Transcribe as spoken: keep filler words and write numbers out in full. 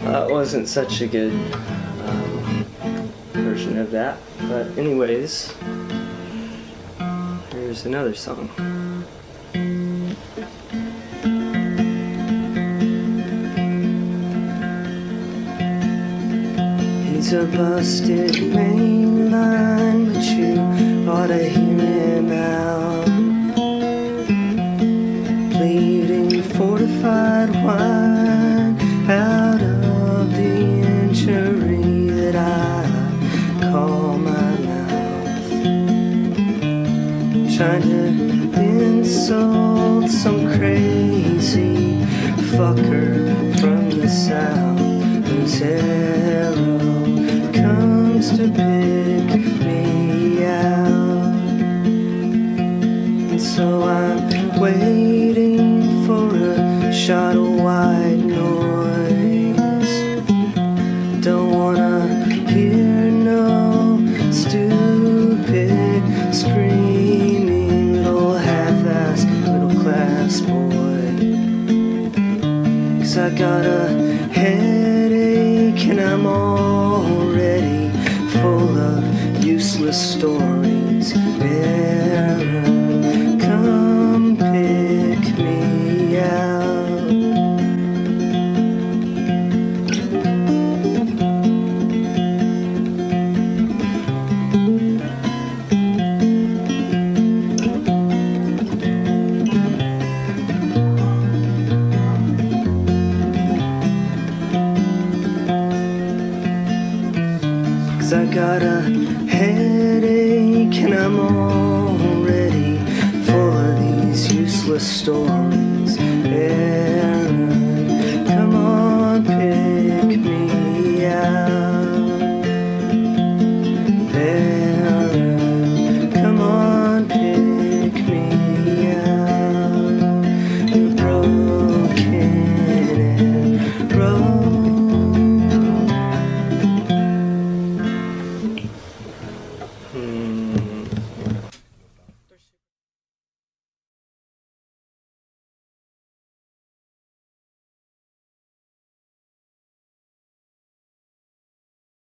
uh, wasn't such a good um, version of that. But anyways, here's another song. He's a busted main line, but you ought to hear him out. Bleeding fortified wine out of the injury that I call my mouth. Trying to insult some crazy fucker from the south whose arrow comes to pick me out. And so I'm waiting for a shot of white noise. Don't wanna hear no stupid screaming little half-assed middle-class boy. 'Cause I got a headache and I'm already full of useless stories. Baron, come pick me out. 'Cause I got a headache and I'm already full of these useless stories. Yeah.